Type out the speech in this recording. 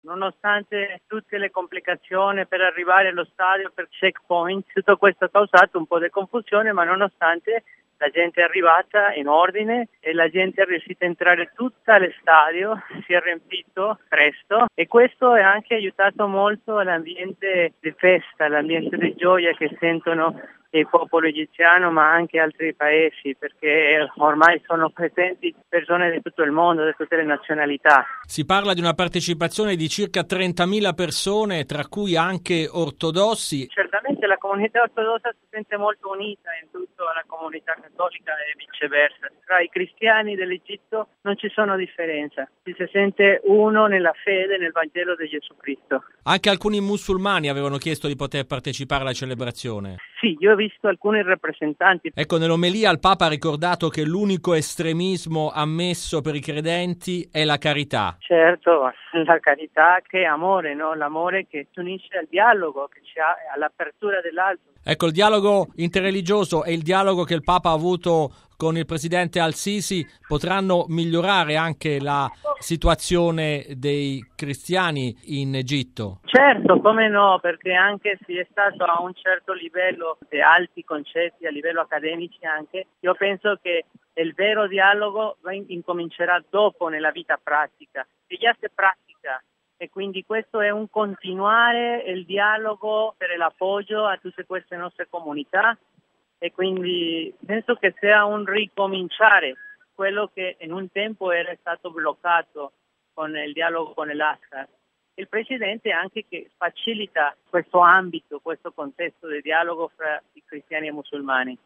Nonostante tutte le complicazioni per arrivare allo stadio, per checkpoint, tutto questo ha causato un po' di confusione, ma nonostante la gente è arrivata in ordine e la gente è riuscita a entrare tutta allo stadio, si è riempito presto e questo ha anche aiutato molto l'ambiente di festa, l'ambiente di gioia che sentono il popolo egiziano ma anche altri paesi, perché ormai sono presenti persone di tutto il mondo, di tutte le nazionalità. Si parla di una partecipazione di circa 30.000 persone, tra cui anche ortodossi. Certamente la comunità ortodossa si sente molto unita in tutta la comunità cattolica e viceversa. Tra i cristiani dell'Egitto non ci sono differenze, si sente uno nella fede, nel Vangelo di Gesù Cristo. Anche alcuni musulmani avevano chiesto di poter partecipare alla celebrazione. Sì, io ho visto alcuni rappresentanti. Ecco, nell'omelia il Papa ha ricordato che l'unico estremismo ammesso per i credenti è la carità. Certo, la carità che è amore, no? L'amore che si unisce al dialogo, che ci ha all'apertura dell'altro. Ecco, il dialogo interreligioso e il dialogo che il Papa ha avuto con il presidente Al-Sisi potranno migliorare anche la situazione dei cristiani in Egitto? Certo, come no, perché anche se è stato a un certo livello di alti concetti, a livello accademici anche, io penso che il vero dialogo incomincerà dopo nella vita pratica, che già si pratica. E quindi questo è un continuare il dialogo per l'appoggio a tutte queste nostre comunità e quindi penso che sia un ricominciare quello che in un tempo era stato bloccato con il dialogo con l'Azhar. Il Presidente anche che facilita questo ambito, questo contesto di dialogo fra i cristiani e musulmani.